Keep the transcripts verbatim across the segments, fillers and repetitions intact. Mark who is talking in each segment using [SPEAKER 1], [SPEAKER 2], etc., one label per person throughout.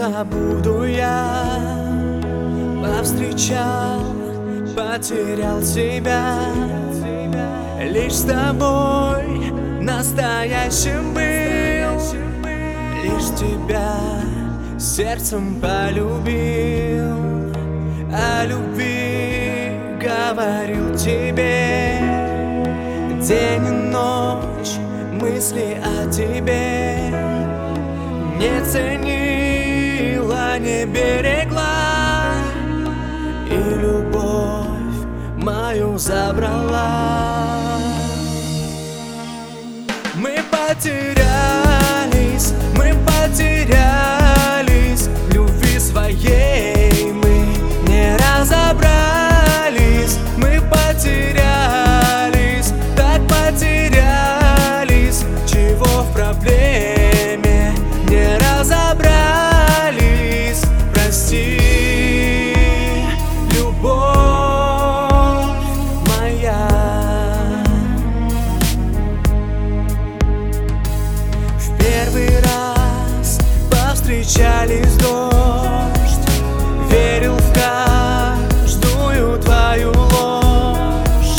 [SPEAKER 1] забуду я. Повстречал, потерял тебя, лишь с тобой настоящим был, лишь тебя сердцем полюбил. О любви говорил тебе день и ночь, мысли о тебе. Не ценила, не берегла, и любовь мою забрала. Мы потерялись, мы потерялись в любви своей, мы не разобрались. Мы потерялись, так потерялись, чего в проблеме не разобрались. Прости, любовь моя. В первый раз повстречались дождь, верил в каждую твою ложь,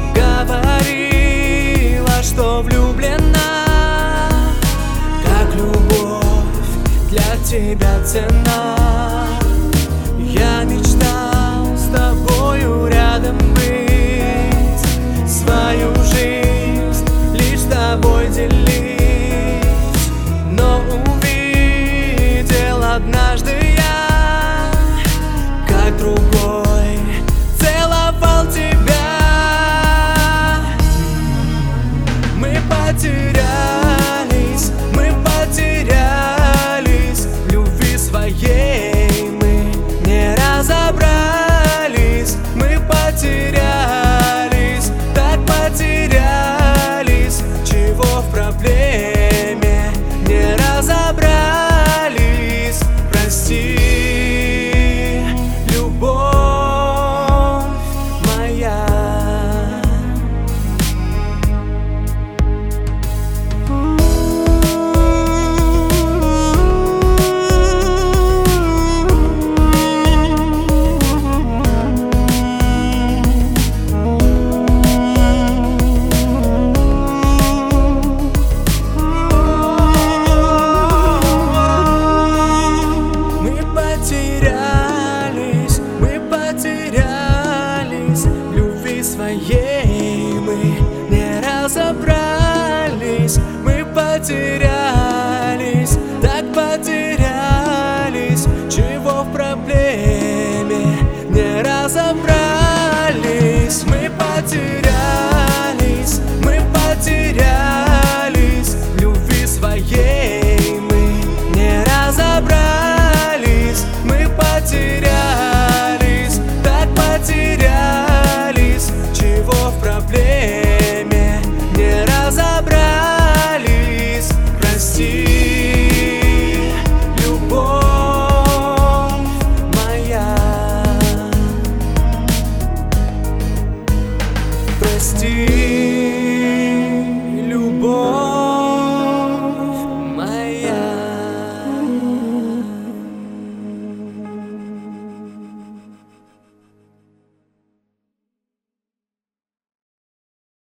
[SPEAKER 1] говорила, что влюблена, как любовь для тебя ценна. Я мечтал с тобою рядом быть, свою жизнь лишь с тобой делить. Но увидел однажды я, как другой целовал тебя. Мы потерялись, мы потерялись в любви своей, мы не разобрались. Мы потерялись, так потерялись, чего в проблеме не разобрались. Прости, любовь моя. Своей мы не разобрались. Мы потерялись, так потерялись, чего в проблеме не разобрались. Мы потерялись, мы потерялись в любви своей, мы не разобрались. Мы потерялись, так потерялись, чего в проблеме не разобрались. Прости, любовь моя. Прости.